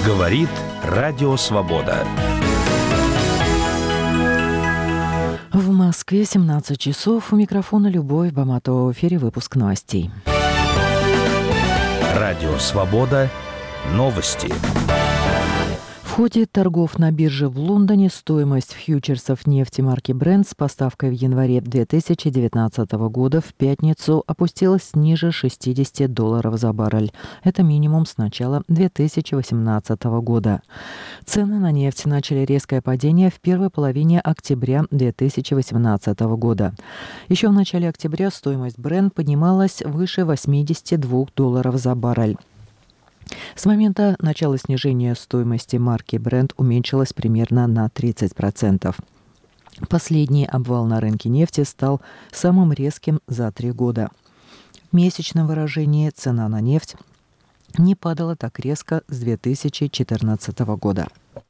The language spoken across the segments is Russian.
Говорит Радио Свобода. В Москве 17 часов. У микрофона Любовь Баматова. В эфире выпуск новостей. Радио Свобода. Новости. В ходе торгов на бирже в Лондоне стоимость фьючерсов нефти марки Brent с поставкой в январе 2019 года в пятницу опустилась ниже $60 за баррель. Это минимум с начала 2018 года. Цены на нефть начали резкое падение в первой половине октября 2018 года. Еще в начале октября стоимость Brent поднималась выше $82 за баррель. С момента начала снижения стоимости марки Brent уменьшилась примерно на 30%. Последний обвал на рынке нефти стал самым резким за 3 года. В месячном выражении цена на нефть не падала так резко с 2014 года.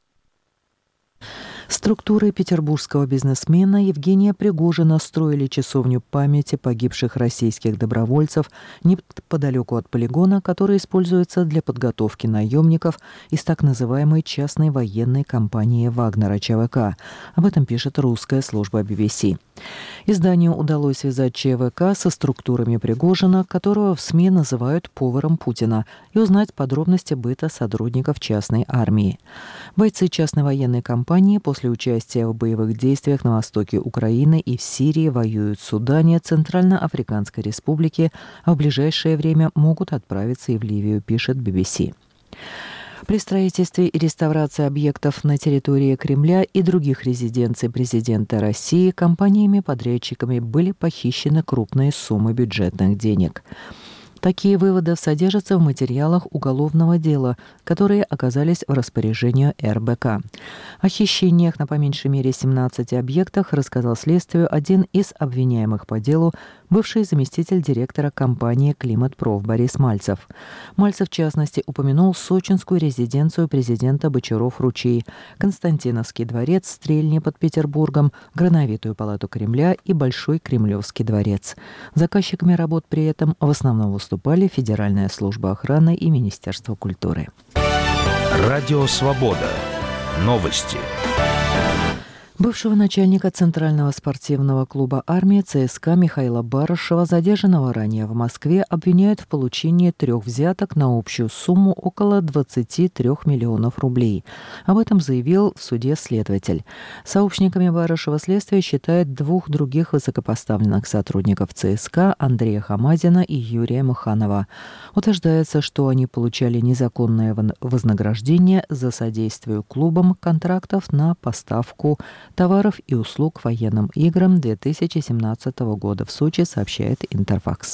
Структуры петербургского бизнесмена Евгения Пригожина строили часовню памяти погибших российских добровольцев неподалеку от полигона, который используется для подготовки наемников из так называемой частной военной компании Вагнера ЧВК. Об этом пишет русская служба BBC. Изданию удалось связать ЧВК со структурами Пригожина, которого в СМИ называют поваром Путина, и узнать подробности быта сотрудников частной армии. Бойцы частной военной компании после участия в боевых действиях на востоке Украины и в Сирии воюют в Судане, Центральноафриканской Республике, а в ближайшее время могут отправиться и в Ливию, пишет BBC. При строительстве и реставрации объектов на территории Кремля и других резиденций президента России компаниями-подрядчиками были похищены крупные суммы бюджетных денег. Такие выводы содержатся в материалах уголовного дела, которые оказались в распоряжении РБК. О хищениях на по меньшей мере 17 объектах рассказал следствию один из обвиняемых по делу, бывший заместитель директора компании «Климатпроф» Борис Мальцев. Мальцев, в частности, упомянул сочинскую резиденцию президента Бочаров-Ручей, Константиновский дворец Стрельни под Петербургом, Грановитую палату Кремля и Большой Кремлевский дворец. Заказчиками работ при этом в основном выступали Федеральная служба охраны и Министерство культуры. Радио Свобода. Новости. Бывшего начальника Центрального спортивного клуба «Армия» ЦСКА Михаила Барышева, задержанного ранее в Москве, обвиняют в получении 3 взяток на общую сумму около 23 миллионов рублей. Об этом заявил в суде следователь. Сообщниками Барышева следствие считает 2 других высокопоставленных сотрудников ЦСКА Андрея Хамазина и Юрия Муханова. Утверждается, что они получали незаконное вознаграждение за содействие клубам контрактов на поставку товаров и услуг военным играм 2017 года в Сочи, сообщает Интерфакс.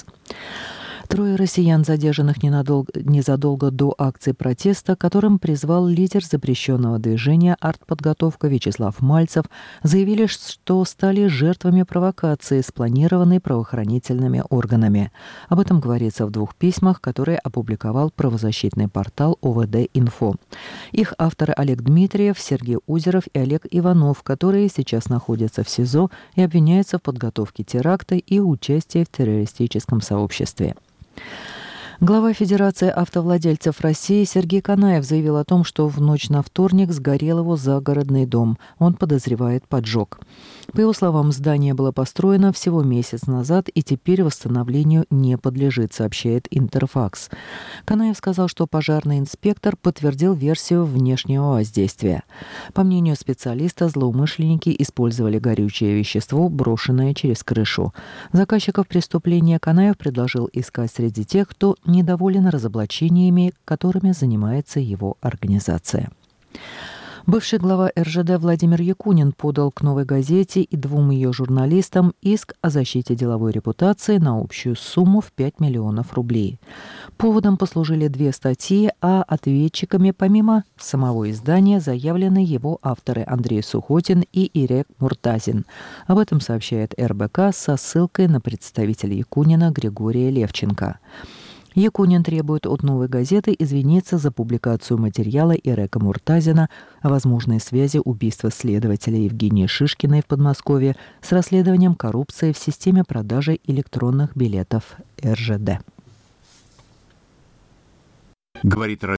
3 россиян, задержанных незадолго до акции протеста, которым призвал лидер запрещенного движения «Артподготовка» Вячеслав Мальцев, заявили, что стали жертвами провокации, спланированной правоохранительными органами. Об этом говорится в 2 письмах, которые опубликовал правозащитный портал ОВД-Инфо. Их авторы Олег Дмитриев, Сергей Узеров и Олег Иванов, которые сейчас находятся в СИЗО и обвиняются в подготовке теракта и участии в террористическом сообществе. Глава Федерации автовладельцев России Сергей Канаев заявил о том, что в ночь на вторник сгорел его загородный дом. Он подозревает поджог. По его словам, здание было построено всего месяц назад и теперь восстановлению не подлежит, сообщает Интерфакс. Канаев сказал, что пожарный инспектор подтвердил версию внешнего воздействия. По мнению специалиста, злоумышленники использовали горючее вещество, брошенное через крышу. Заказчиков преступления Канаев предложил искать среди тех, кто недоволен разоблачениями, которыми занимается его организация. Бывший глава РЖД Владимир Якунин подал к «Новой газете» и 2 ее журналистам иск о защите деловой репутации на общую сумму в 5 миллионов рублей. Поводом послужили 2 статьи, а ответчиками помимо самого издания заявлены его авторы Андрей Сухотин и Ирек Муртазин. Об этом сообщает РБК со ссылкой на представителя Якунина Григория Левченко. Якунин требует от «Новой газеты» извиниться за публикацию материала Ирека Муртазина о возможной связи убийства следователя Евгении Шишкиной в Подмосковье с расследованием коррупции в системе продажи электронных билетов РЖД. Говорит